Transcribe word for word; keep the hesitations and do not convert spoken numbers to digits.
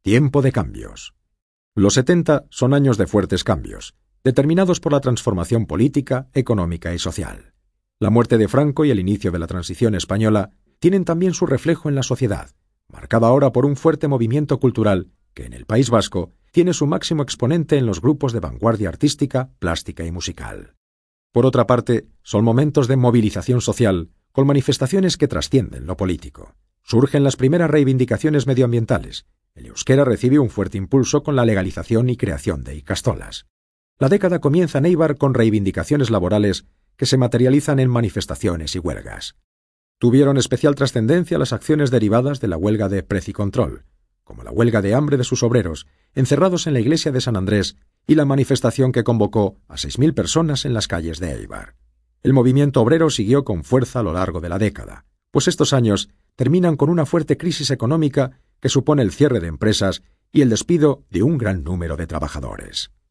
Tiempo de cambios. Los setenta son años de fuertes cambios, determinados por la transformación política, económica y social. La muerte de Franco y el inicio de la transición española tienen también su reflejo en la sociedad, marcada ahora por un fuerte movimiento cultural que en el País Vasco tiene su máximo exponente en los grupos de vanguardia artística, plástica y musical. Por otra parte, son momentos de movilización social, con manifestaciones que trascienden lo político. Surgen las primeras reivindicaciones medioambientales. El euskera recibe un fuerte impulso con la legalización y creación de ikastolas. La década comienza en Eibar con reivindicaciones laborales que se materializan en manifestaciones y huelgas. Tuvieron especial trascendencia las acciones derivadas de la huelga de Precicontrol, como la huelga de hambre de sus obreros, encerrados en la iglesia de San Andrés, y la manifestación que convocó a seis mil personas en las calles de Eibar. El movimiento obrero siguió con fuerza a lo largo de la década, pues estos años terminan con una fuerte crisis económica que supone el cierre de empresas y el despido de un gran número de trabajadores.